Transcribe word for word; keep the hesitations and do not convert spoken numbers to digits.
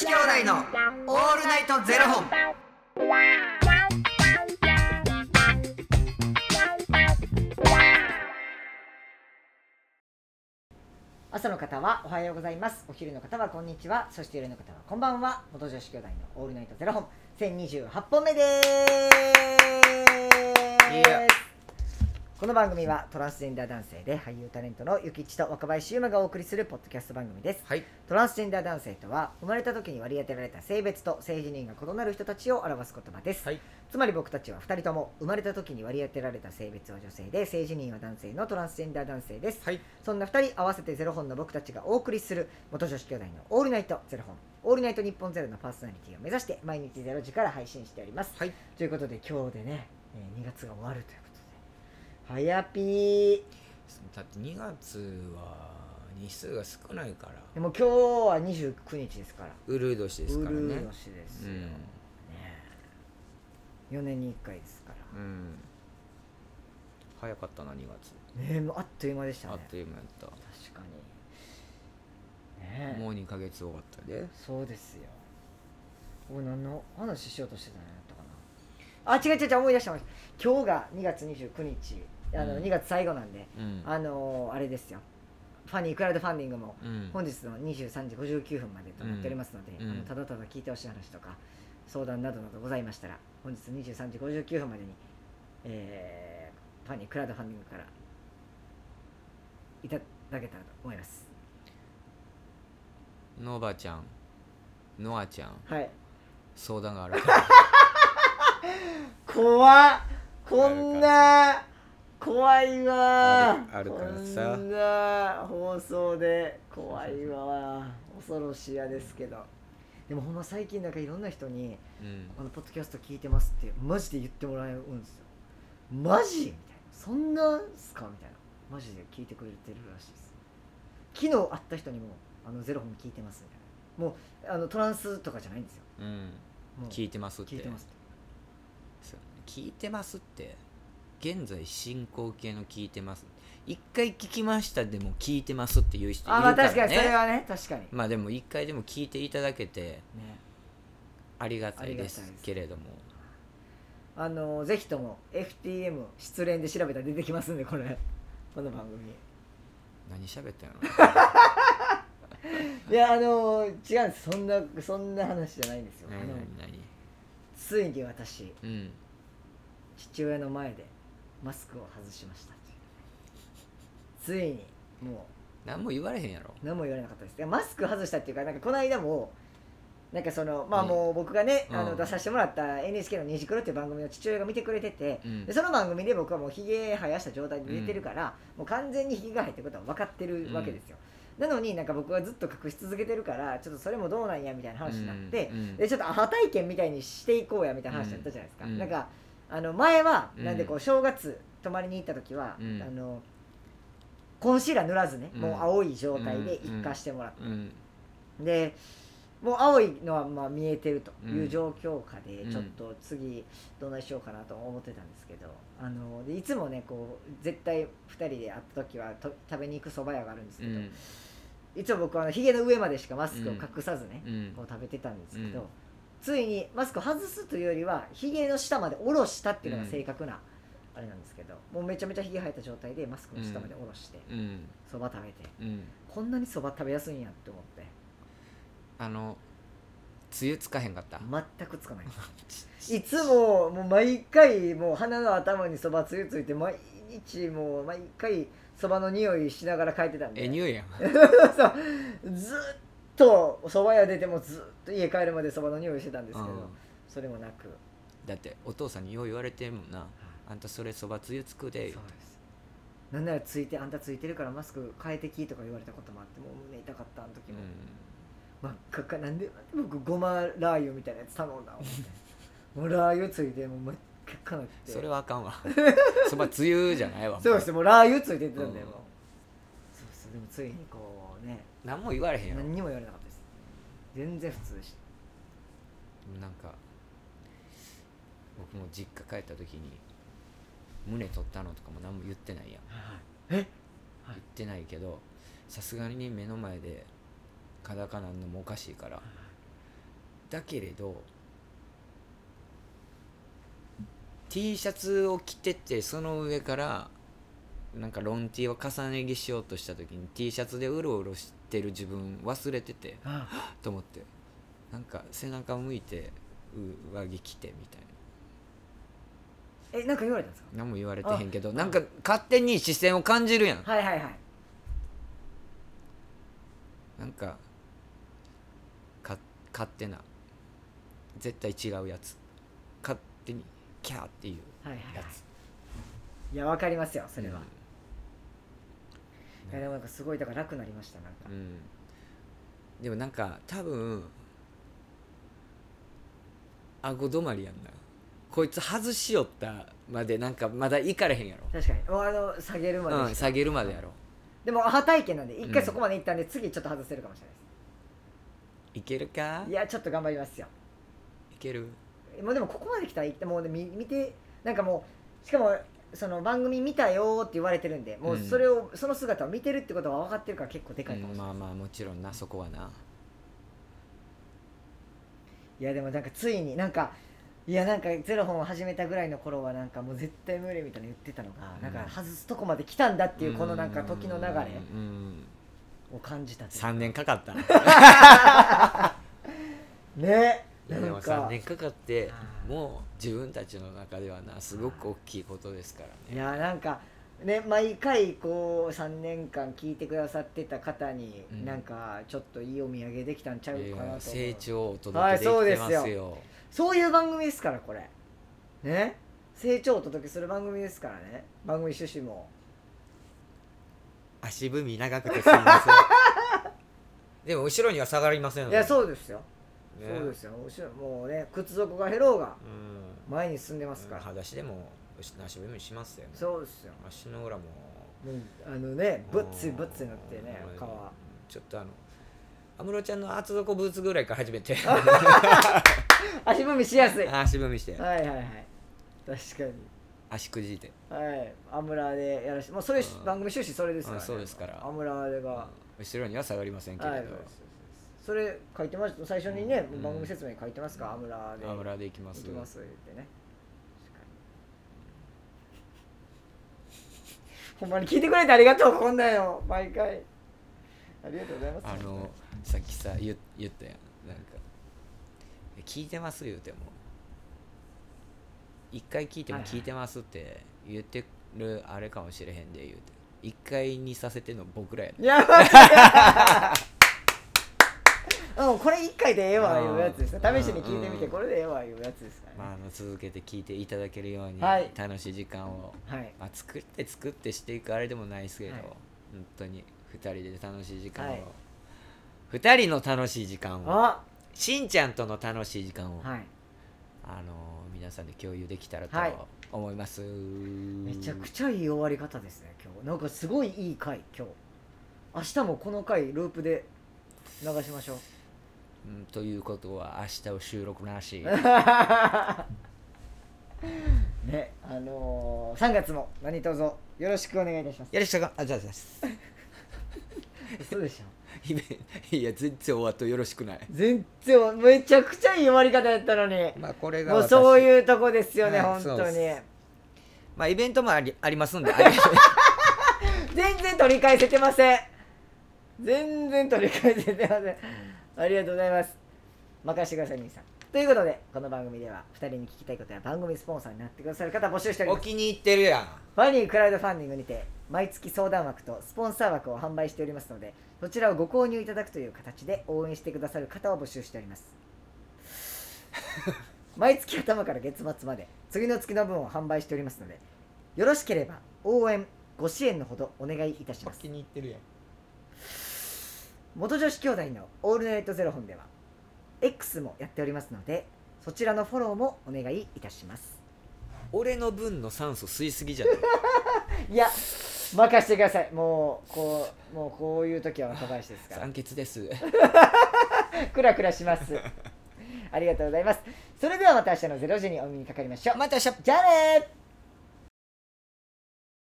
子兄弟のオールナイトゼロ本。 朝の方はおはようございます。お昼の方はこんにちは。そして夜の方はこんばんは。元女子兄弟のオールナイトゼロ本せんにじゅうはちほんめです。この番組はトランスジェンダー男性で俳優タレントのゆきちと若林優馬がお送りするポッドキャスト番組です、 はい、 トランスジェンダー男性とは生まれた時に割り当てられた性別と性自認が異なる人たちを表す言葉です、はい、つまり僕たちはふたりとも生まれた時に割り当てられた性別は女性で性自認は男性のトランスジェンダー男性です、はい、そんなふたり合わせてゼロ本の僕たちがお送りする元女子兄弟のオールナイトゼロ本、オールナイト日本ゼロのパーソナリティを目指して毎日ゼロ時から配信しております、はい、ということで今日でねにがつが終わるということではやぴー。 だってにがつは日数が少ないから。 でも今日はにじゅうくにちですから。 うるう年ですからね。うるう年ですよ、うんね、よねんにいっかいですから、うん、 早かったなにがつね。もうあっという間でしたね。 あっという間やった。 確かに、ね、 もうにかげつ終わったで。 そうですよ。俺何の話しようとしてたのやったかなあ。違う違う違う、思い出した。今日がにがつにじゅうくにち、あのにがつ最後なんで、うん、あのー、あれですよ、ファニークラウドファンディングも本日のにじゅうさんじごじゅうきゅうふんまでとなっておりますので、うん、あのただただ聞いてほしい話とか相談などなどございましたら本日にじゅうさんじごじゅうきゅうふんまでに、えー、ファニークラウドファンディングからいただけたらと思います。 のばちゃん、のあちゃん、はい、相談があるから怖っ、こんな怖いわー。 あるからさ、 こんな放送で怖いわー。恐ろしやですけど、でもほんま最近なんかいろんな人に、うん、あのポッドキャスト聞いてますってマジで言ってもらえるんですよ。マジみたいな、そんなんすかみたいな、マジで聞いてくれてるらしいです。昨日会った人にもあのゼロ本聞いてますみたいな、もうあのトランスとかじゃないんですよ、うん、もう聞いてますって聞いてますって聞いてますって現在進行形の聞いてます一回聞きましたでも聞いてますっていう人いるからね。あ、まあ確かにそれはね、確かに。 まあでも一回でも聞いていただけて、ね、ありがたいですけれども、 あのぜひとも エフティーエム 失恋で調べたら出てきますんで、これこの番組何喋ったんやろいやあの違うんです、そんなそんな話じゃないんですよ。 何何何ついに私、うん、父親の前でマスクを外しました。ついにもう何も言われへんやろ。 何も言われなかったです。マスク外したっていうか、なんかこの間もなんかそのまあもう僕がね、うん、あの出させてもらった エヌエイチケー のにじくろっていう番組を父親が見てくれてて、うん、でその番組で僕はもうひげ生やした状態で出てるから、うん、もう完全にひげが入ってることは分かってるわけですよ、うん、なのになんか僕はずっと隠し続けてるからちょっとそれもどうなんやみたいな話になって、うん、でちょっとアハ体験みたいにしていこうやみたいな話だったじゃないですか、うん、なんかあの前はなんでこう正月泊まりに行った時は、うん、あのコンシーラー塗らずね、うん、もう青い状態で一回してもらって、うんうん、でもう青いのはまあ見えてるという状況下で、ちょっと次どうなしようかなと思ってたんですけど、あのでいつもねこう絶対ふたりで会った時はと食べに行く蕎麦屋があるんですけど、うん、いつも僕はひげの上までしかマスクを隠さずね、うん、こう食べてたんですけど、うん、ついにマスクを外すというよりはひげの下まで下ろしたっていうのが正確な、あれなんですけど、もうめちゃめちゃひげ生えた状態でマスクの下まで下ろしてそば、うん、食べて、うん、こんなにそば食べやすいんやって思って、 あのつゆつかへんかった。 全くつかないいつももう毎回もう鼻の頭にそばつゆついて毎日もう毎回そばの匂いしながら帰ってたんで、 え匂いやんそうずっとそば屋出てもずっと家帰るまでそばの匂いしてたんですけど、うん、それもなく、 だってお父さんによう言われてるもんな、あんたそれそばつゆつくで。 そうです。なんならついてあんたついてるからマスク変えてきとか言われたこともあって、もう胸痛かったあの時も、うん、真っ赤っか、なんで僕ごまラー油みたいなやつ頼んだ思ってもうラー油ついてもう真っ赤っかなって、 それはあかんわそばつゆじゃないわそうです、もうラー油ついてってたんだよ、うん、そうそう。でもついにこうね、 何も言われへんやろ。 何にも言われなかったです。全然普通でした。 なんか僕も実家帰った時に胸取ったのとかも何も言ってないやん、 はい、え、 言ってないけどさすがに目の前で裸なんのもおかしいから、 だけれど T シャツを着ててその上からなんかロン T を重ね着しようとした時に T シャツでうろうろしてる自分忘れててあと思ってなんか背中向いて上着着てみたいなえなんか言われたんですか？ 何も言われてへんけどなんか勝手に視線を感じるやんはいはいはい。 なんかか勝手な絶対違うやつ勝手にキャーっていうはいはいはいやつ、 いやわかりますよそれは、 うんいやでもなんかすごいだから楽になりましたなんか、 うん、でもなんか多分顎止まりやんなこいつ外しよったまでなんかまだいかれへんやろ確かにもうあの下げるまでしか、 うん、下げるまでやろでもアハ体験なんで一回うんそこまで行ったんで、次ちょっと外せるかもしれないいけるかですいやちょっと頑張りますよ。 いけるもうでもここまで来たら行ってもう、ね、見見てなんかもうしかもその番組見たよって言われてるんでもうそれを、うん、その姿を見てるってことは分かってるから結構でかいかもしれない、 うん、まあまあもちろんなそこはないやでもなんかついになんかいやなんかゼロ本を始めたぐらいの頃はなんかもう絶対無理みたいな言ってたのが、うん、なんか外すとこまで来たんだっていうこのなんか時の流れを感じたというかさんねんかかったねいやでもさんねんかかってもう自分たちの中ではなすごく大きいことですからね。 いやなんかね毎回こうさんねんかん聞いてくださってた方に、うん、なんかちょっといいお土産できたんちゃうかなと思う。 成長をお届けできてますよ、はい、そうですよ。 そういう番組ですからこれね成長をお届けする番組ですからね。番組趣旨も足踏み長くてすいませんでも後ろには下がりませんので。いやそうですよ、ね、そうですよ。後ろもうね靴底が減ろうが前に進んでますから、うん、 裸足でも足踏みしますよね。 そうですよ。 足の裏ももうあのねぶっついぶっついなってね皮ちょっとあの安室ちゃんの厚底ブーツぐらいから始めて足踏みしやすい。 足踏みしてはいはいはい確かに足くじいてはいアムラーでやらして、もうそれ番組趣旨それですから、ね、 そうですからアムラーが後ろには下がりませんけれど、はい、 それ書いてました最初にね、うん、番組説明書いてますか、うん、アムラーでアムラーでいきますいきます言ってねほんまに聞いてくれてありがとう。こんなんよ毎回ありがとうございます。 あのさっきさ 言, 言ったやんなんか聞いてます言うても一回聞いても聞いてますって言ってるあれかもしれへんで言うて一回にさせてんの僕らやね。 やばいうん、これ一回でええわいうやつです。試しに聞いてみてこれでええわいうやつですからね。 まあ、あの続けて聞いていただけるように、 はい、 楽しい時間を、 はいまあ、作って作ってしていくあれでもないですけど、はい、本当にふたりで楽しい時間を、はい、ふたりの楽しい時間をしんちゃんとの楽しい時間を、はい、あの皆さんで共有できたらと思います、はい、 めちゃくちゃいい終わり方ですね今日。なんかすごいいい回今日。明日もこの回ループで流しましょう。 うん、ということは明日を収録なしね、あのー、さんがつも何卒よろしくお願いいたします。 よろしくあじゃあじゃあそうでしょいや全然お後よろしくない。 全然めちゃくちゃいい終わり方やったのに、 まあ、これがもうそういうとこですよね、はい、本当に。 まあイベントもあり、ありますんで全然取り返せてません。全然取り返せてません。ありがとうございます。任せてください兄さん。ということでこの番組ではふたりに聞きたいことや番組スポンサーになってくださる方募集しております。 お気に入ってるやん。 ファニークラウドファンディングにて毎月相談枠とスポンサー枠を販売しておりますので、そちらをご購入いただくという形で応援してくださる方を募集しております毎月頭から月末まで次の月の分を販売しておりますので、よろしければ応援ご支援のほどお願いいたします。 お気に入ってるやん。 元女子兄弟のオールナイトゼロ本では X もやっておりますので、そちらのフォローもお願いいたします。 俺の分の酸素吸いすぎじゃないいや任せてください。もうこうもうこういう時は若林ですから酸欠ですクラクラしますありがとうございます。それではまた明日のゼロじにお目にかかりましょう。 また明日。 じゃあねー。